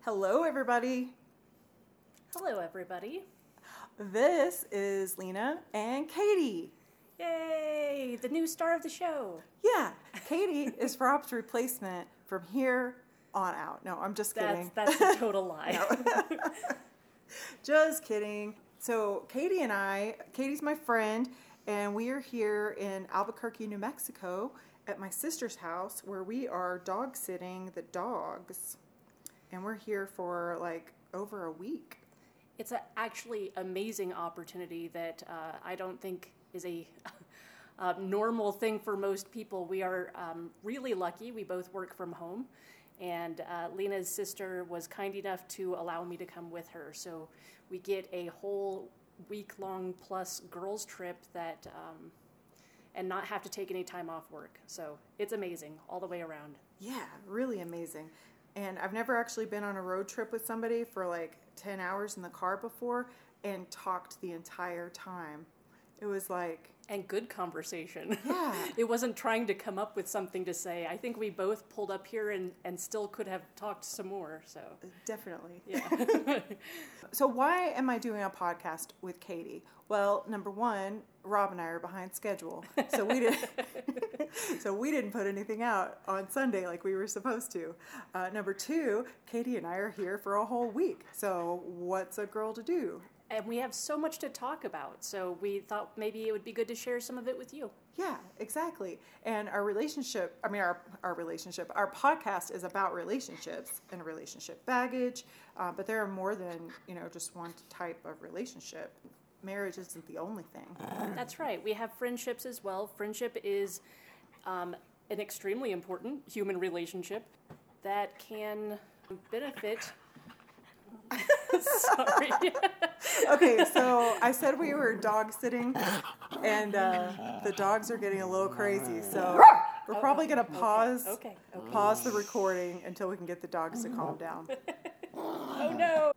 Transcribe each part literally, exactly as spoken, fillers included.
Hello, everybody. Hello, everybody. This is Lena and Katie. Yay! The new star of the show. Yeah, Katie is Rob's replacement from here on out. No, I'm just kidding. That's, that's a total lie. Just kidding. So Katie and I, Katie's my friend, and we are here in Albuquerque, New Mexico at my sister's house where we are dog sitting the dogs. And we're here for like over a week. It's an actually amazing opportunity that uh, I don't think is a, a normal thing for most people. We are um, really lucky. We both work from home. And uh, Lena's sister was kind enough to allow me to come with her. So we get a whole week-long plus girls trip that, um, and not have to take any time off work. So it's amazing all the way around. Yeah, really amazing. And I've never actually been on a road trip with somebody for like ten hours in the car before and talked the entire time. It was like... And good conversation. Yeah. It wasn't trying to come up with something to say. I think we both pulled up here and, and still could have talked some more. So Definitely. Yeah. So why am I doing a podcast with Katie? Well, number one, Rob and I are behind schedule. So we didn't so we didn't put anything out on Sunday like we were supposed to. Uh, number two, Katie and I are here for a whole week. So what's a girl to do? And we have so much to talk about, so we thought maybe it would be good to share some of it with you. Yeah, exactly. And our relationship, I mean, our, our relationship, our podcast is about relationships and relationship baggage, uh, but there are more than, you know, just one type of relationship. Marriage isn't the only thing. That's right. We have friendships as well. Friendship is um, an extremely important human relationship that can benefit... Sorry. Okay, so I said we were dog sitting, and uh, the dogs are getting a little crazy. So we're probably going to pause Okay. Okay. pause the recording until we can get the dogs to calm down. Oh no.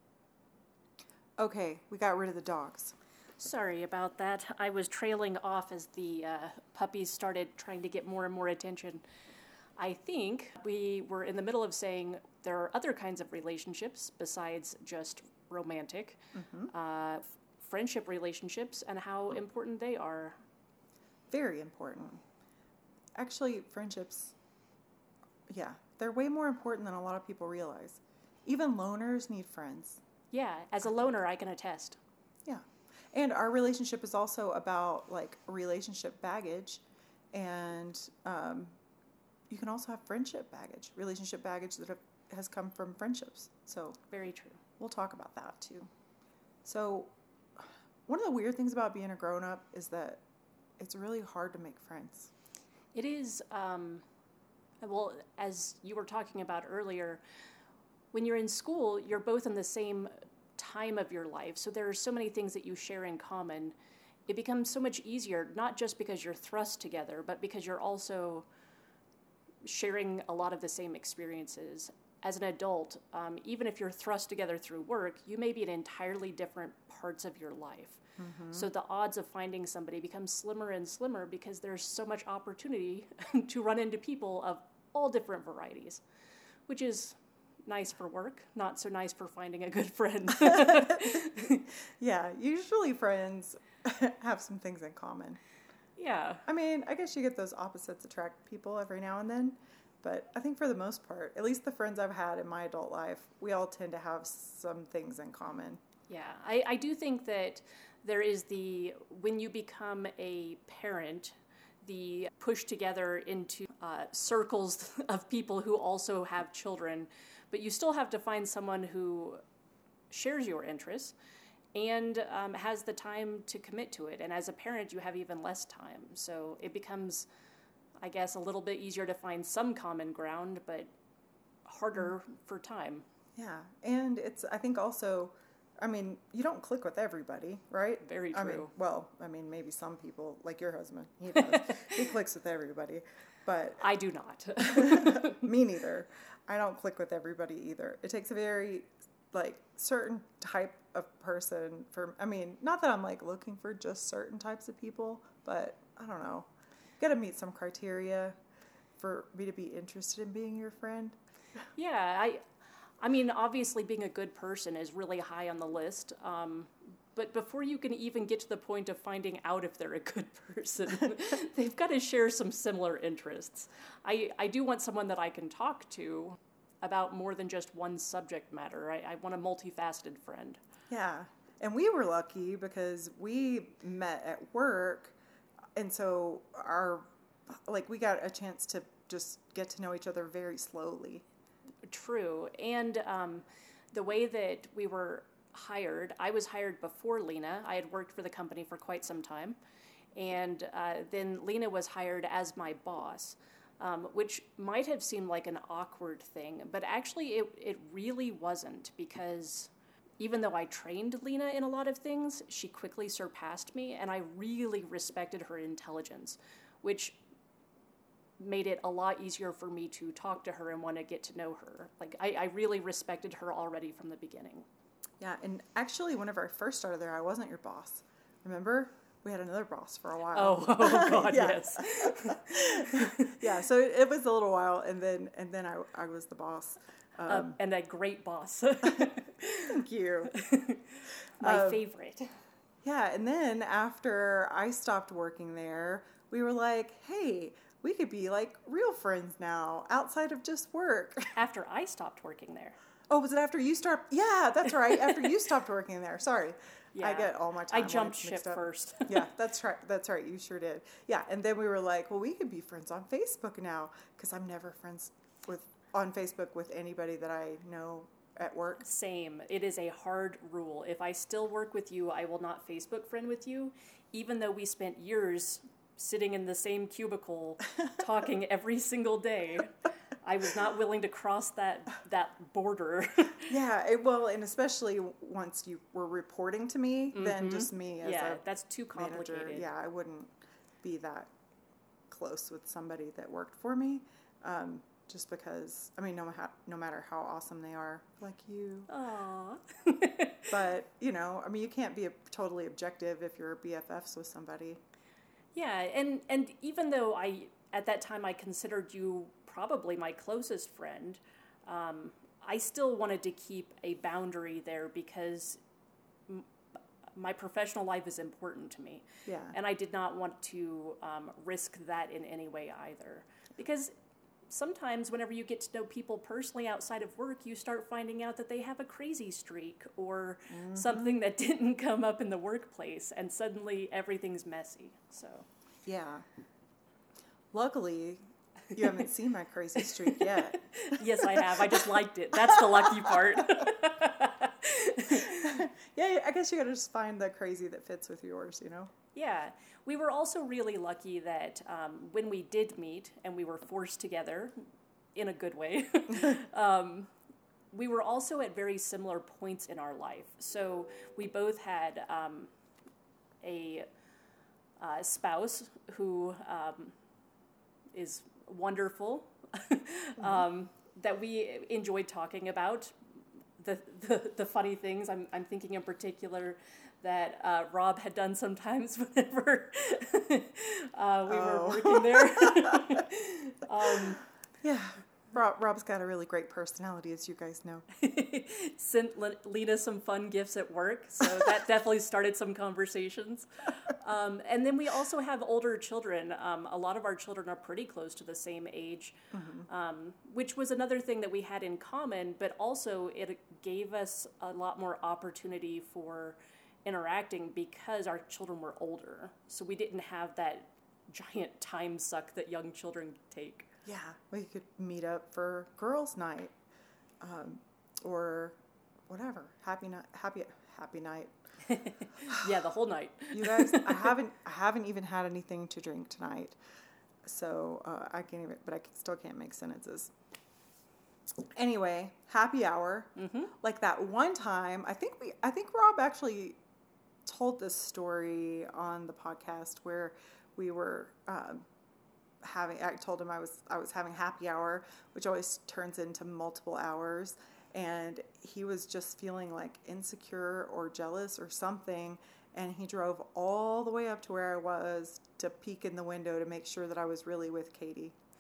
Okay, we got rid of the dogs. Sorry about that. I was trailing off as the uh, puppies started trying to get more and more attention. I think we were in the middle of saying there are other kinds of relationships besides just romantic, mm-hmm. uh, f- friendship relationships, and how important they are. Very important. Actually, friendships, yeah, they're way more important than a lot of people realize. Even loners need friends. Yeah, as a loner, I can attest. Yeah. And our relationship is also about, like, relationship baggage, and um, you can also have friendship baggage, relationship baggage that have, has come from friendships. So very true. We'll talk about that too. So one of the weird things about being a grown-up is that it's really hard to make friends. It is, um, well, as you were talking about earlier, when you're in school, you're both in the same time of your life. So there are so many things that you share in common. It becomes so much easier, not just because you're thrust together, but because you're also sharing a lot of the same experiences. As an adult, um, even if you're thrust together through work, you may be in entirely different parts of your life. Mm-hmm. So the odds of finding somebody become slimmer and slimmer because there's so much opportunity to run into people of all different varieties, which is nice for work, not so nice for finding a good friend. Yeah, usually friends have some things in common. Yeah. I mean, I guess you get those opposites attract people every now and then. But I think for the most part, at least the friends I've had in my adult life, we all tend to have some things in common. Yeah, I, I do think that there is the, when you become a parent, the push together into uh, circles of people who also have children, but you still have to find someone who shares your interests and um, has the time to commit to it. And as a parent, you have even less time. So it becomes... I guess, a little bit easier to find some common ground, but harder for time. Yeah, and it's, I think also, I mean, you don't click with everybody, right? Very true. I mean, well, I mean, maybe some people, like your husband, he does. He clicks with everybody, but... I do not. Me neither. I don't click with everybody either. It takes a very, like, certain type of person for, I mean, not that I'm, like, looking for just certain types of people, but I don't know. Got to meet some criteria for me to be interested in being your friend. Yeah, I I mean, obviously being a good person is really high on the list. Um, but before you can even get to the point of finding out if they're a good person, they've got to share some similar interests. I, I do want someone that I can talk to about more than just one subject matter. I, I want a multifaceted friend. Yeah. And we were lucky because we met at work. And so our, like, we got a chance to just get to know each other very slowly. True. And um, the way that we were hired, I was hired before Lena. I had worked for the company for quite some time. And uh, then Lena was hired as my boss, um, which might have seemed like an awkward thing, but actually it, it really wasn't, because even though I trained Lena in a lot of things, she quickly surpassed me, and I really respected her intelligence, which made it a lot easier for me to talk to her and want to get to know her. Like, I, I really respected her already from the beginning. Yeah, and actually, whenever I first started there, I wasn't your boss. Remember? We had another boss for a while. Oh, oh God, yes. Yeah, so it, it was a little while, and then and then I, I was the boss. Um, um, and a great boss. Thank you. My um, favorite. Yeah, and then after I stopped working there, we were like, hey, we could be like real friends now, outside of just work. After I stopped working there. Oh, was it after you stopped? Yeah, that's right. After you stopped working there. Sorry. Yeah. I get all my I timelines jumped mixed ship up. first. Yeah, that's right. That's right. You sure did. Yeah, and then we were like, well, we could be friends on Facebook now, because I'm never friends with on Facebook with anybody that I know at work. Same. It is a hard rule. If I still work with you, I will not Facebook friend with you, even though we spent years sitting in the same cubicle talking every single day. I was not willing to cross that that border. Yeah, it, well, and especially once you were reporting to me, mm-hmm. then just me as yeah, a that's too complicated. manager, yeah, I wouldn't be that close with somebody that worked for me, um, just because, I mean, no, ha- no matter how awesome they are, like you. Aww. But, you know, I mean, you can't be a, totally objective if you're B F Fs with somebody. Yeah, and, and even though I, at that time, I considered you probably my closest friend, um, I still wanted to keep a boundary there, because m- my professional life is important to me. Yeah. And I did not want to um, risk that in any way either. Because sometimes whenever you get to know people personally outside of work, you start finding out that they have a crazy streak or mm-hmm. something that didn't come up in the workplace, and suddenly everything's messy. So. Yeah. Luckily, you haven't seen my crazy streak yet. Yes, I have. I just liked it. That's the lucky part. Yeah, I guess you gotta just find the crazy that fits with yours, you know? Yeah. We were also really lucky that um, when we did meet and we were forced together, in a good way, um, we were also at very similar points in our life. So we both had um, a uh, spouse who um, is wonderful, mm-hmm. um, that we enjoyed talking about. The, the the funny things, I'm I'm thinking in particular that uh, Rob had done sometimes whenever uh, we oh. were working there. um, yeah, Rob, Rob's got a really great personality, as you guys know. Sent Lena some fun gifts at work, so that definitely started some conversations. Um, and then we also have older children. Um, a lot of our children are pretty close to the same age, mm-hmm. um, which was another thing that we had in common, but also it gave us a lot more opportunity for interacting because our children were older. So we didn't have that giant time suck that young children take. Yeah, we could meet up for girls' night, um, or whatever. Happy night, happy happy night. Yeah, the whole night. You guys, I haven't I haven't even had anything to drink tonight, so uh, I can't even. But I still can't make sentences. Anyway, happy hour. Mm-hmm. Like that one time, I think we, I think Rob actually told this story on the podcast where we were. Um, having I told him I was I was having happy hour, which always turns into multiple hours, and he was just feeling like insecure or jealous or something, and he drove all the way up to where I was to peek in the window to make sure that I was really with Katie.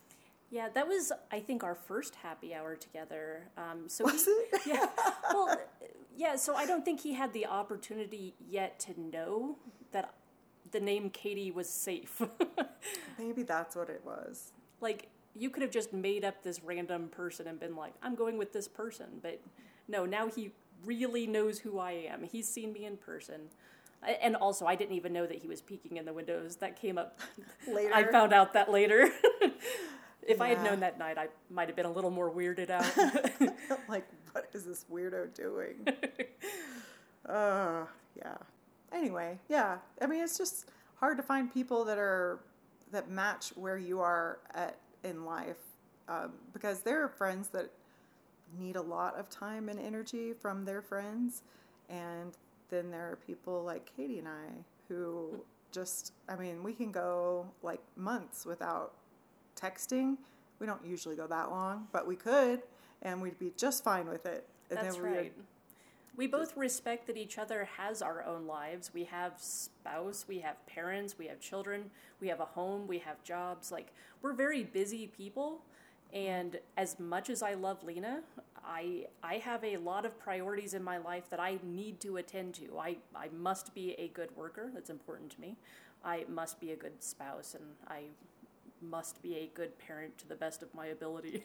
Yeah, that was, I think, our first happy hour together. Um, so Was he, it? Yeah. Well, yeah, so I don't think he had the opportunity yet to know that the name Katie was safe. Maybe that's what it was. Like, you could have just made up this random person and been like, I'm going with this person. But no, now he really knows who I am. He's seen me in person. And also, I didn't even know that he was peeking in the windows. That came up Later. I found out that later. If Yeah. I had known that night, I might have been a little more weirded out. Like, what is this weirdo doing? uh, yeah. Anyway, yeah. I mean, it's just hard to find people that are that match where you are at in life, um, because there are friends that need a lot of time and energy from their friends, and then there are people like Katie and I who just, I mean, we can go like months without texting. We don't usually go that long, but we could, and we'd be just fine with it. And That's then we right. would, We both respect that each other has our own lives. We have spouse, we have parents, we have children, we have a home, we have jobs. Like, we're very busy people, and as much as I love Lena, I I have a lot of priorities in my life that I need to attend to. I, I must be a good worker. That's important to me. I must be a good spouse, and I must be a good parent to the best of my ability.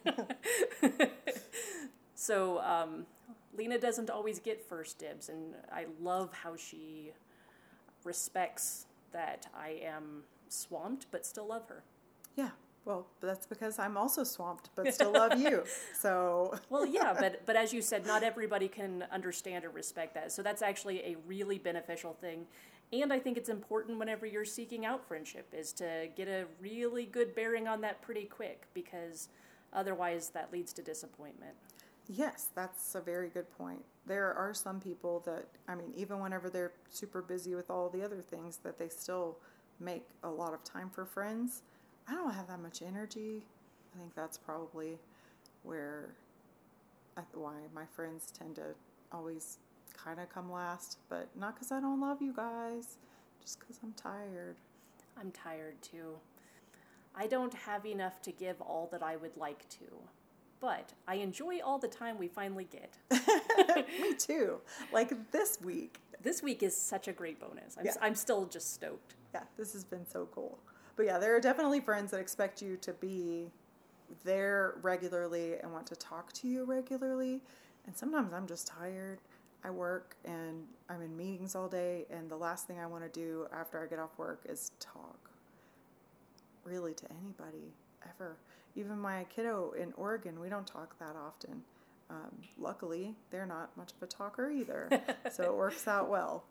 So um, Lena doesn't always get first dibs, and I love how she respects that I am swamped but still love her. yeah. Well, that's because I'm also swamped, but still love you. So, Well, yeah, but but as you said, not everybody can understand or respect that. So that's actually a really beneficial thing. And I think it's important whenever you're seeking out friendship is to get a really good bearing on that pretty quick, because otherwise that leads to disappointment. yes, that's a very good point. There are some people that, I mean, even whenever they're super busy with all the other things, that they still make a lot of time for friends. I don't have that much energy. I think that's probably where, I, why my friends tend to always kind of come last, but not because I don't love you guys, just because I'm tired. I'm tired too. I don't have enough to give all that I would like to, but I enjoy all the time we finally get. Me too. Like this week. This week is such a great bonus. I'm, Yeah. I'm still just stoked. Yeah, this has been so cool. But yeah, there are definitely friends that expect you to be there regularly and want to talk to you regularly. And sometimes I'm just tired. I work and I'm in meetings all day, and the last thing I want to do after I get off work is talk really to anybody ever. Even my kiddo in Oregon, we don't talk that often. Um, luckily, they're not much of a talker either, so it works out well.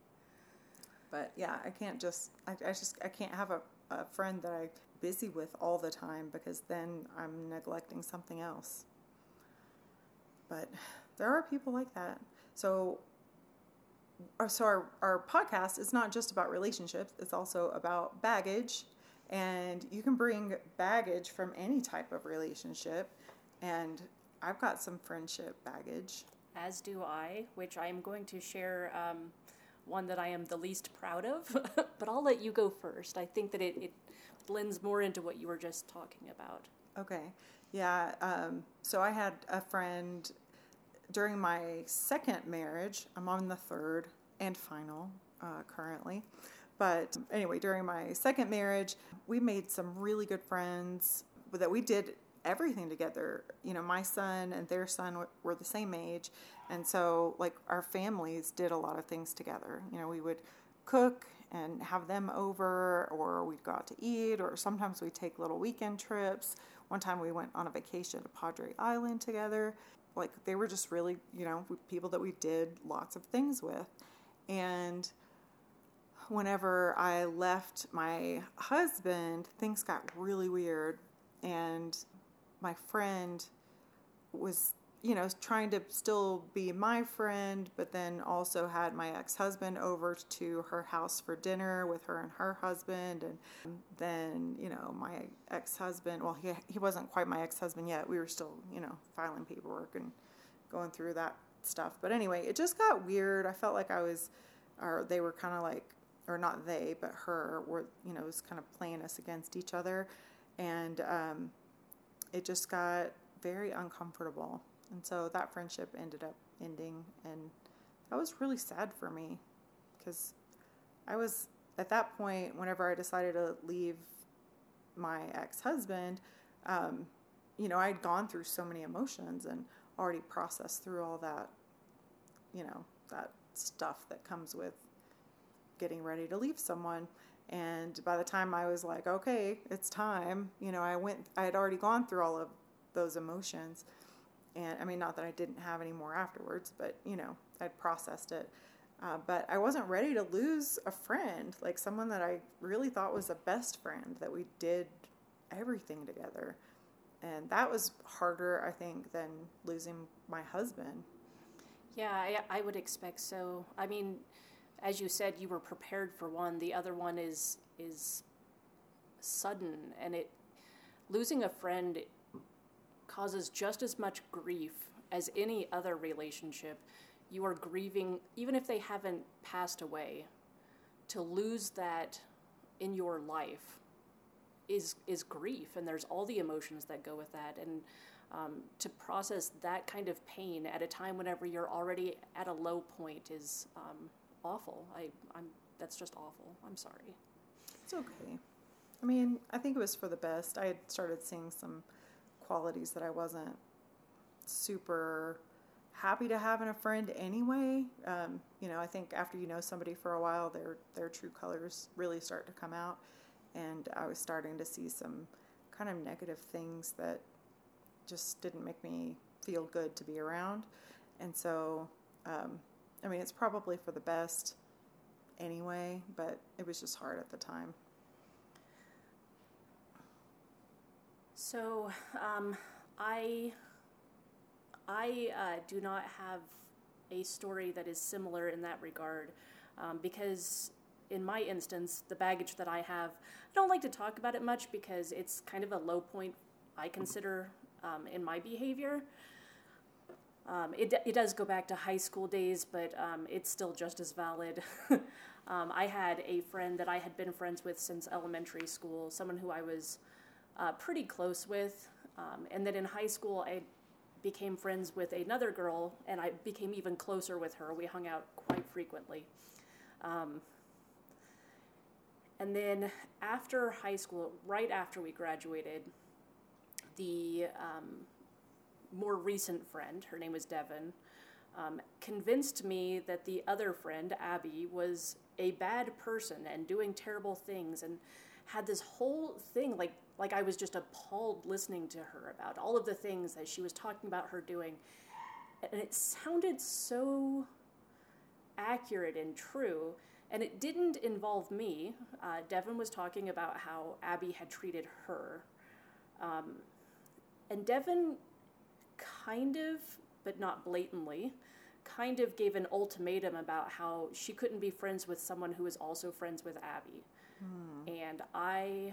But yeah, I can't just, I, I just, I can't have a, a friend that I'm busy with all the time, because then I'm neglecting something else. But there are people like that. So, so our, our podcast is not just about relationships, it's also about baggage. And you can bring baggage from any type of relationship. And I've got some friendship baggage. As do I, which I am going to share um, one that I am the least proud of. But I'll let you go first. I think that it, it blends more into what you were just talking about. Okay. Yeah. Um, so I had a friend during my second marriage. I'm on the third and final uh, currently. But anyway, during my second marriage, we made some really good friends that we did everything together. You know, my son and their son were the same age. And so, like, our families did a lot of things together. You know, we would cook and have them over, or we'd go out to eat, or sometimes we'd take little weekend trips. One time we went on a vacation to Padre Island together. Like, they were just really, you know, people that we did lots of things with. And whenever I left my husband, things got really weird. And my friend was, you know, trying to still be my friend, but then also had my ex-husband over to her house for dinner with her and her husband. And then, you know, my ex-husband, well, he, he wasn't quite my ex-husband yet. We were still, you know, filing paperwork and going through that stuff. But anyway, it just got weird. I felt like I was, or they were kind of like, or not they, but her, were, you know, was kind of playing us against each other. And um, it just got very uncomfortable. And so that friendship ended up ending, and that was really sad for me because I was, at that point, whenever I decided to leave my ex-husband, um, you know, I'd gone through so many emotions and already processed through all that, you know, that stuff that comes with getting ready to leave someone. And by the time I was like, okay, it's time, you know, I went, I had already gone through all of those emotions. And I mean, not that I didn't have any more afterwards, but, you know, I'd processed it. Uh, but I wasn't ready to lose a friend, like someone that I really thought was a best friend, that we did everything together. And that was harder, I think, than losing my husband. Yeah, I, I would expect so. I mean, as you said, you were prepared for one. The other one is is sudden, and it losing a friend causes just as much grief as any other relationship. You are grieving, even if they haven't passed away. To lose that in your life is is grief, and there's all the emotions that go with that. And um, to process that kind of pain at a time whenever you're already at a low point is um, awful. I, I'm that's just awful. I'm sorry. It's okay. I mean, I think it was for the best. I had started seeing some qualities that I wasn't super happy to have in a friend anyway. Um, you know, I think after you know somebody for a while, their their true colors really start to come out. And I was starting to see some kind of negative things that just didn't make me feel good to be around. And so, um, I mean, it's probably for the best anyway, but it was just hard at the time. So, um, I, I uh, do not have a story that is similar in that regard, um, because in my instance, the baggage that I have, I don't like to talk about it much because it's kind of a low point, I consider, um, in my behavior. Um, it, it does go back to high school days, but um, it's still just as valid. um, I had a friend that I had been friends with since elementary school, someone who I was uh, pretty close with. Um, and then in high school, I became friends with another girl, and I became even closer with her. We hung out quite frequently. Um, And then after high school, right after we graduated, the um, more recent friend, her name was Devin, um, convinced me that the other friend, Abby, was a bad person and doing terrible things, and had this whole thing, like, like I was just appalled listening to her about all of the things that she was talking about her doing. And it sounded so accurate and true. And it didn't involve me. Uh, Devin was talking about how Abby had treated her. Um, and Devin kind of, but not blatantly, kind of gave an ultimatum about how she couldn't be friends with someone who was also friends with Abby. Hmm. And I,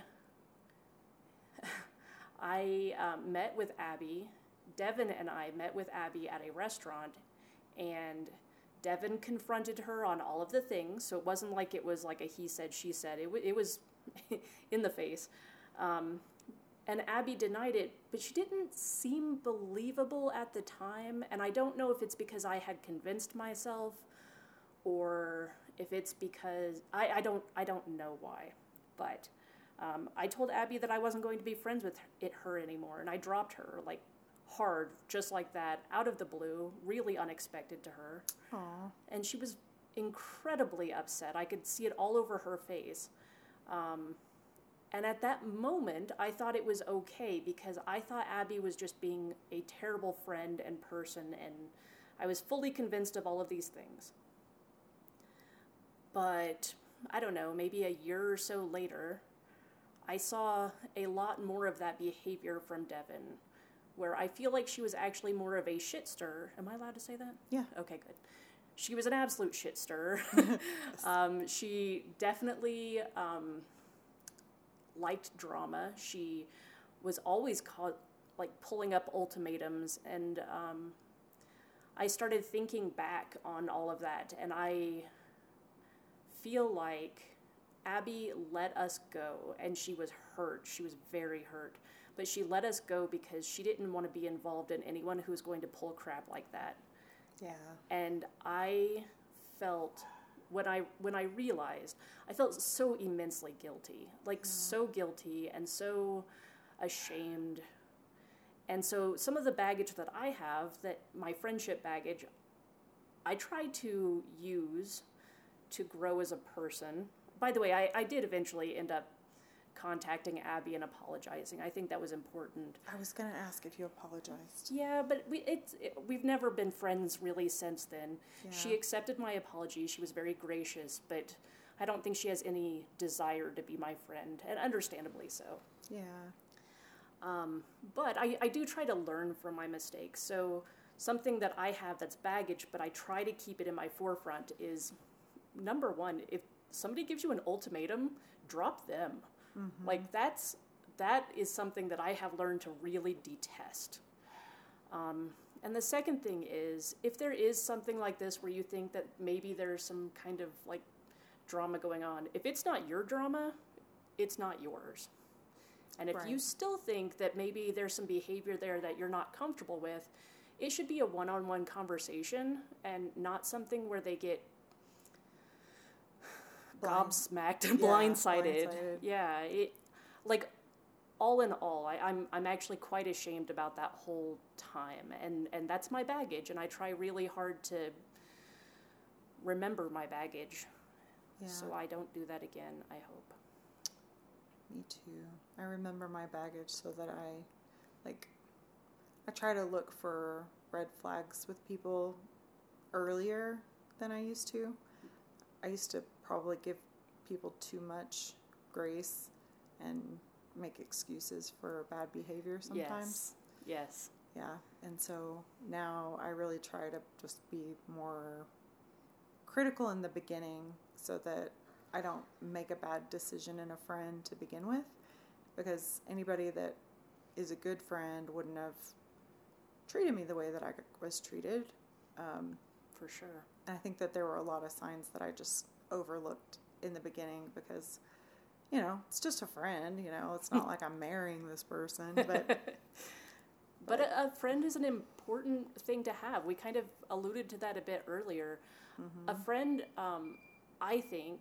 I um, met with Abby. Devin and I met with Abby at a restaurant, and Devin confronted her on all of the things, so it wasn't like it was like a he said, she said. It, w- it was in the face. Um, and Abby denied it, but she didn't seem believable at the time, and I don't know if it's because I had convinced myself or if it's because, I, I don't I don't know why, but um, I told Abby that I wasn't going to be friends with it, her anymore, and I dropped her, like, hard, just like that, out of the blue, really unexpected to her. Aww. And she was incredibly upset. I could see it all over her face. Um, and at that moment, I thought it was okay because I thought Abby was just being a terrible friend and person, and I was fully convinced of all of these things. But, I don't know, maybe a year or so later, I saw a lot more of that behavior from Devin, where I feel like she was actually more of a shit stirrer. Am I allowed to say that? Yeah. Okay, good. She was an absolute shit stirrer. um, she definitely um, liked drama. She was always caught, like, pulling up ultimatums, and um, I started thinking back on all of that, and I feel like Abby let us go, and she was hurt. She was very hurt. but she let us go because she didn't want to be involved in anyone who's going to pull crap like that. Yeah. And I felt, when I when I realized, I felt so immensely guilty, like yeah. so guilty and so ashamed. And so some of the baggage that I have, that my friendship baggage, I try to use to grow as a person. By the way, I, I did eventually end up contacting Abby and apologizing. I think that was important. I was going to ask if you apologized. Yeah, but we it's it, we've never been friends really since then. Yeah. She accepted my apology. She was very gracious, but I don't think she has any desire to be my friend, and understandably so. Yeah. Um, but I, I do try to learn from my mistakes. So something that I have that's baggage, but I try to keep it in my forefront is, number one, if somebody gives you an ultimatum, drop them. Mm-hmm. Like that's that is something that I have learned to really detest. Um, and the second thing is, if there is something like this where you think that maybe there's some kind of like drama going on, if it's not your drama, it's not yours. And if right. you still think that maybe there's some behavior there that you're not comfortable with, it should be a one-on-one conversation and not something where they get Blind. gobsmacked and yeah, blindsided. blindsided. Yeah, it, like all in all, I, I'm I'm actually quite ashamed about that whole time, and and that's my baggage, and I try really hard to remember my baggage, yeah. so I don't do that again. I hope. Me too. I remember my baggage so that I, like, I try to look for red flags with people earlier than I used to. I used to probably give people too much grace and make excuses for bad behavior sometimes. Yes. Yes. Yeah. And so now I really try to just be more critical in the beginning so that I don't make a bad decision in a friend to begin with, because anybody that is a good friend wouldn't have treated me the way that I was treated. Um, For sure. And I think that there were a lot of signs that I just overlooked in the beginning because, you know, it's just a friend, you know, it's not like I'm marrying this person, but... but but a, a friend is an important thing to have. We kind of alluded to that a bit earlier. Mm-hmm. A friend, um, I think...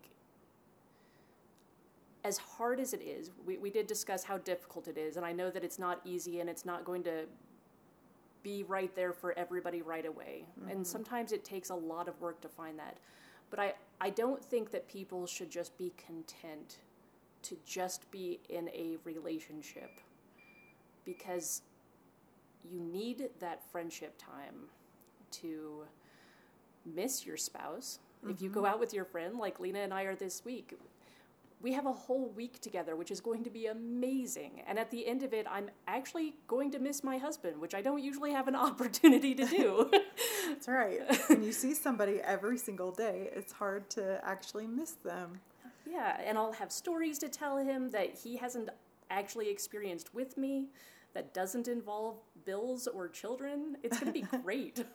as hard as it is, we, we did discuss how difficult it is, and I know that it's not easy and it's not going to be right there for everybody right away. Mm-hmm. And sometimes it takes a lot of work to find that. But I, I don't think that people should just be content to just be in a relationship, because you need that friendship time to miss your spouse. Mm-hmm. If you go out with your friend, like Lena and I are this week, we have a whole week together, which is going to be amazing. And at the end of it, I'm actually going to miss my husband, which I don't usually have an opportunity to do. That's right. When you see somebody every single day, it's hard to actually miss them. Yeah, and I'll have stories to tell him that he hasn't actually experienced with me that doesn't involve bills or children. It's going to be great.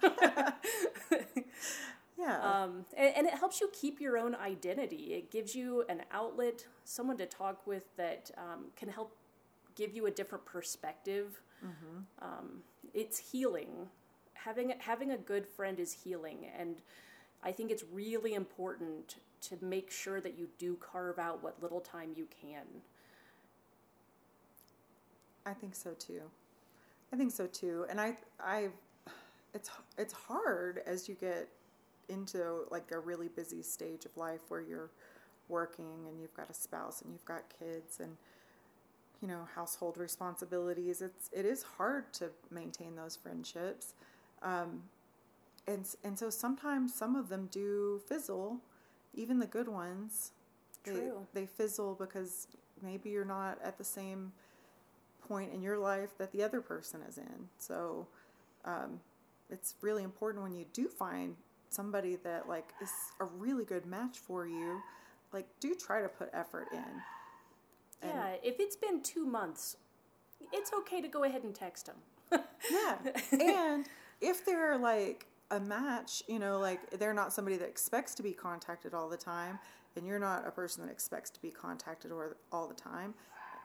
Yeah. Um, and, and it helps you keep your own identity. It gives you an outlet, someone to talk with that um, can help give you a different perspective. Mm-hmm. Um, it's healing. Having having a good friend is healing, and I think it's really important to make sure that you do carve out what little time you can. I think so too. I think so too. And I, I, it's it's hard as you get into like a really busy stage of life where you're working and you've got a spouse and you've got kids and, you know, household responsibilities. It's it is hard to maintain those friendships, um, and and so sometimes some of them do fizzle, even the good ones. True. They, they fizzle because maybe you're not at the same point in your life that the other person is in. So um, it's really important when you do find somebody that like is a really good match for you, like do try to put effort in. And yeah, if it's been two months, it's okay to go ahead and text them. Yeah, and if they're like a match, you know, like they're not somebody that expects to be contacted all the time, and you're not a person that expects to be contacted or all the time,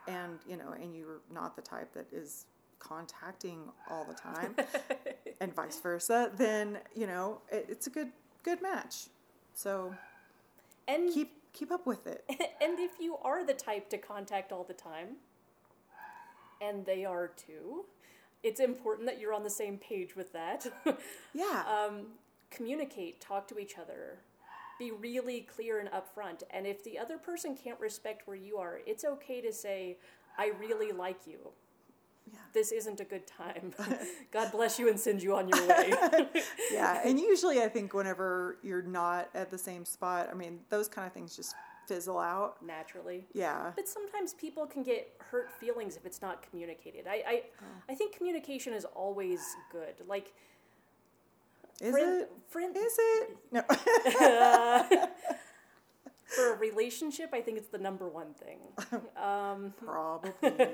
and, you know, and you're not the type that is contacting all the time and vice versa, then, you know, it, it's a good, good match. So and keep, keep up with it. And if you are the type to contact all the time, and they are too, it's important that you're on the same page with that. Yeah. Um, communicate, talk to each other, be really clear and upfront. And if the other person can't respect where you are, it's okay to say, I really like you. Yeah. This isn't a good time. God bless you and send you on your way. Yeah. And usually I think whenever you're not at the same spot, I mean, those kind of things just fizzle out. Naturally. Yeah. But sometimes people can get hurt feelings if it's not communicated. I I, oh. I think communication is always good. Like, is friend, it? Friend, is it? No. uh, for a relationship, I think it's the number one thing. Um, Probably.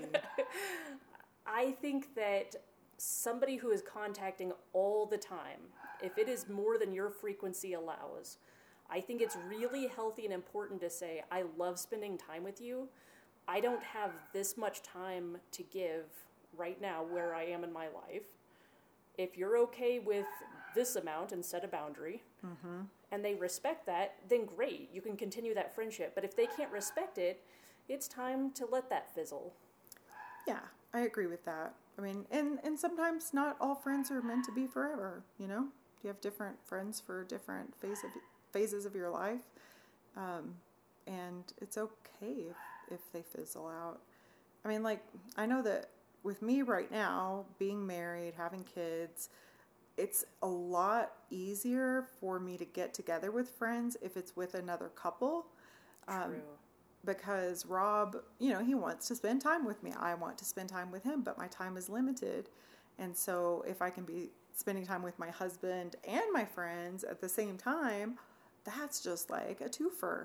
I think that somebody who is contacting all the time, if it is more than your frequency allows, I think it's really healthy and important to say, I love spending time with you. I don't have this much time to give right now where I am in my life. If you're okay with this amount and set a boundary, mm-hmm. and they respect that, then great, you can continue that friendship. But if they can't respect it, it's time to let that fizzle. Yeah, I agree with that. I mean, and, and sometimes not all friends are meant to be forever, you know? You have different friends for different phase of, phases of your life. Um, and it's okay if, if they fizzle out. I mean, like, I know that with me right now, being married, having kids, it's a lot easier for me to get together with friends if it's with another couple. Um, True. Because Rob, you know, he wants to spend time with me. I want to spend time with him, but my time is limited. And so if I can be spending time with my husband and my friends at the same time, that's just like a twofer.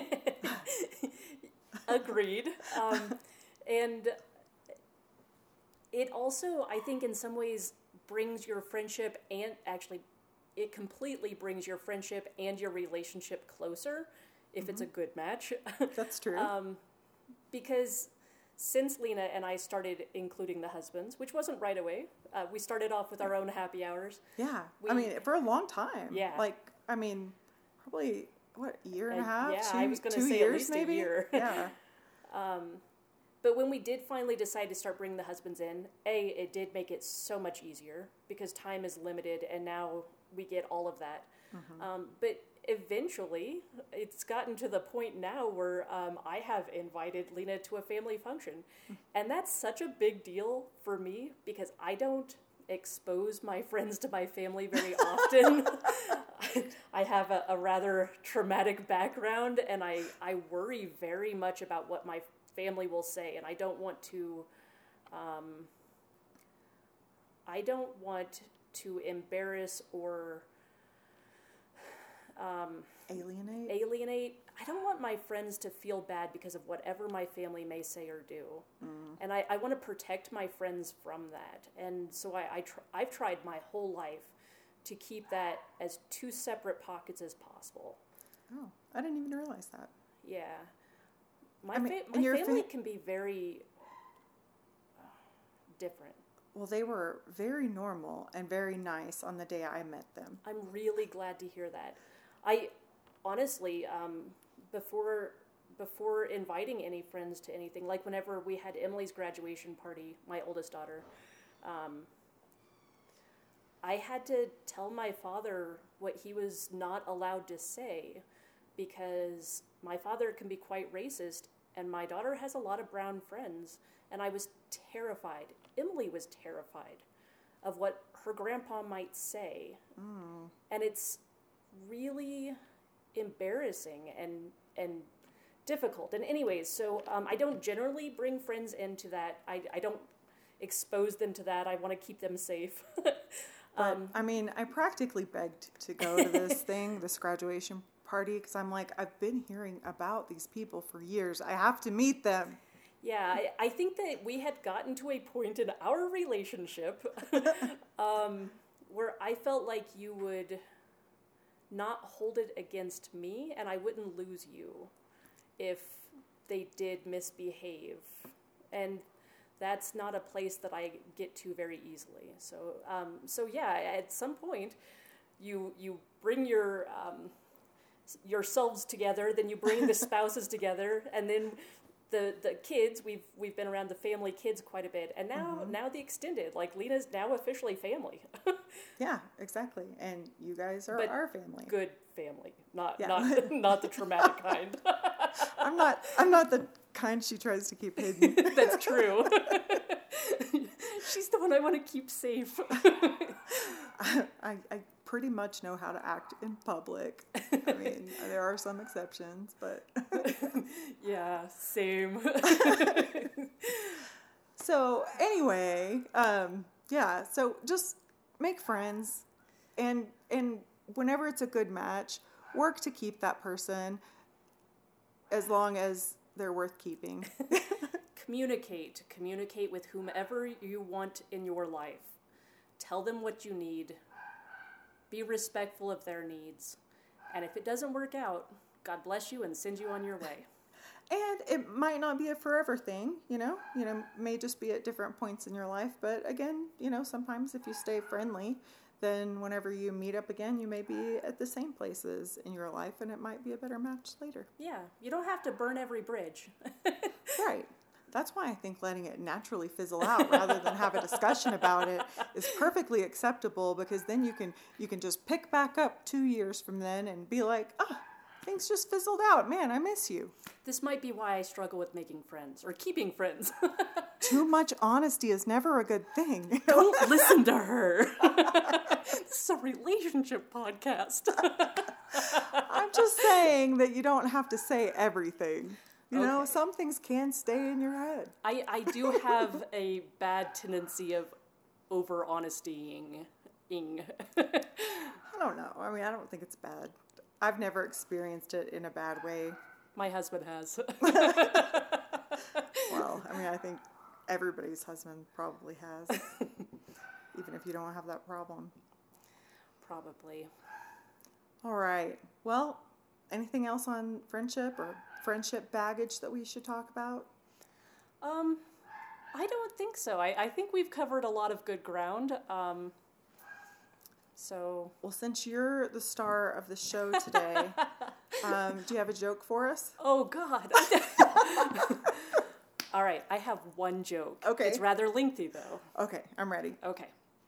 Agreed. Um, and it also, I think, in some ways brings your friendship and actually it completely brings your friendship and your relationship closer. If mm-hmm. it's a good match. That's true. um, because since Lena and I started including the husbands, which wasn't right away, uh, we started off with our own happy hours. Yeah. We, I mean, for a long time. Yeah. Like, I mean, probably, what, a year and a, a half? Yeah, two, I was going to say years, at least maybe? a year. Yeah. um, but when we did finally decide to start bringing the husbands in, A, it did make it so much easier because time is limited and now we get all of that. Mm-hmm. Um, but eventually, it's gotten to the point now where um, I have invited Lena to a family function. And that's such a big deal for me because I don't expose my friends to my family very often. I have a, a rather traumatic background, and I, I worry very much about what my family will say, and I don't want to... Um, I don't want to embarrass or... Um, alienate? Alienate. I don't want my friends to feel bad because of whatever my family may say or do. Mm. And I, I want to protect my friends from that. And so I, I tr- I've tried my whole life to keep that as two separate pockets as possible. Oh, I didn't even realize that. Yeah. My, I mean, fa- my family fa- can be very uh, different. Well, they were very normal and very nice on the day I met them. I'm really glad to hear that. I honestly, um, before before inviting any friends to anything, like whenever we had Emily's graduation party, my oldest daughter, um, I had to tell my father what he was not allowed to say because my father can be quite racist and my daughter has a lot of brown friends and I was terrified. Emily was terrified of what her grandpa might say. Mm. And it's really embarrassing and and difficult. And anyways, so um, I don't generally bring friends into that. I, I don't expose them to that. I want to keep them safe. But, um, I mean, I practically begged to go to this thing, this graduation party, because I'm like, I've been hearing about these people for years. I have to meet them. Yeah, I, I think that we had gotten to a point in our relationship um, where I felt like you would not hold it against me and I wouldn't lose you if they did misbehave And that's not a place that I get to very easily. So, um, so yeah, at some point, you you bring your um, yourselves together, then you bring the spouses together, and then the the kids. We've we've been around the family kids quite a bit, and now mm-hmm. now the extended. Like Lena's now officially family. Yeah, exactly. And you guys are but our family. Good family, not yeah. not not the traumatic kind. I'm not I'm not the kind she tries to keep hidden. That's true. She's the one I want to keep safe. I, I, I pretty much know how to act in public. I mean, there are some exceptions, but... Yeah, same. So, anyway, um, yeah, so just make friends, and and whenever it's a good match, work to keep that person as long as they're worth keeping. Communicate. Communicate with whomever you want in your life. Tell them what you need. Be respectful of their needs. And if it doesn't work out, God bless you and send you on your way. And it might not be a forever thing, you know, you know, may just be at different points in your life. But again, you know, sometimes if you stay friendly, then whenever you meet up again, you may be at the same places in your life, and it might be a better match later. Yeah, you don't have to burn every bridge. Right. That's why I think letting it naturally fizzle out rather than have a discussion about it is perfectly acceptable, because then you can you can just pick back up two years from then and be like, oh, things just fizzled out. Man, I miss you. This might be why I struggle with making friends or keeping friends. Too much honesty is never a good thing. Don't listen to her. This is a relationship podcast. I'm just saying that you don't have to say everything. You okay. know, some things can stay in your head. I, I do have a bad tendency of over-honestying. I don't know. I mean, I don't think it's bad. I've never experienced it in a bad way. My husband has. Well, I mean, I think everybody's husband probably has, even if you don't have that problem. Probably. All right. Well, anything else on friendship or friendship baggage that we should talk about? Um, I don't think so. I, I think we've covered a lot of good ground. Um, so. Well, since you're the star of the show today, um, do you have a joke for us? Oh, God. All right, I have one joke. Okay. It's rather lengthy, though. Okay, I'm ready. Okay.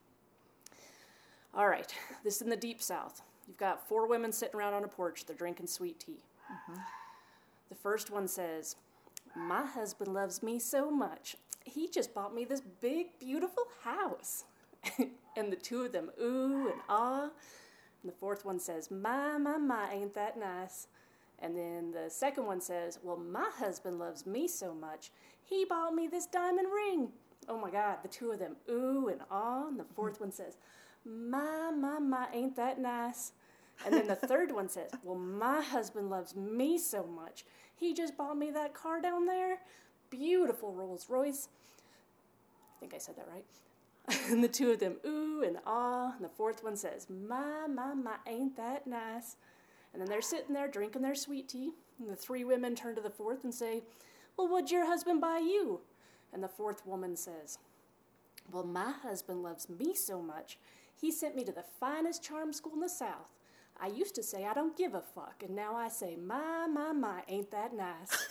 All right, this is in the Deep South. You've got four women sitting around on a porch. They're drinking sweet tea. Mm-hmm. The first one says, "My husband loves me so much. He just bought me this big, beautiful house." And the two of them, ooh and ah. And the fourth one says, "My, my, my, ain't that nice." And then the second one says, "Well, my husband loves me so much. He bought me this diamond ring." Oh, my God. The two of them, ooh and ah. And the fourth one says, "My, my, my, ain't that nice." And then the third one says, "Well, my husband loves me so much. He just bought me that car down there. Beautiful Rolls Royce." I think I said that right. And the two of them, ooh and ah. And the fourth one says, "My, my, my, ain't that nice." And then they're sitting there drinking their sweet tea. And the three women turn to the fourth and say, "Well, what'd your husband buy you?" And the fourth woman says, "Well, my husband loves me so much. He sent me to the finest charm school in the South. I used to say I don't give a fuck, and now I say, my, my, my, ain't that nice."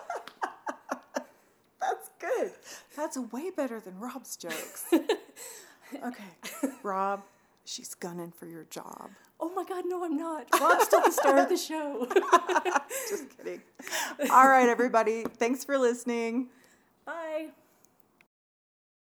That's good. That's way better than Rob's jokes. Okay, Rob, she's gunning for your job. Oh my God, no, I'm not. Rob's still the star of the show. Just kidding. All right, everybody. Thanks for listening.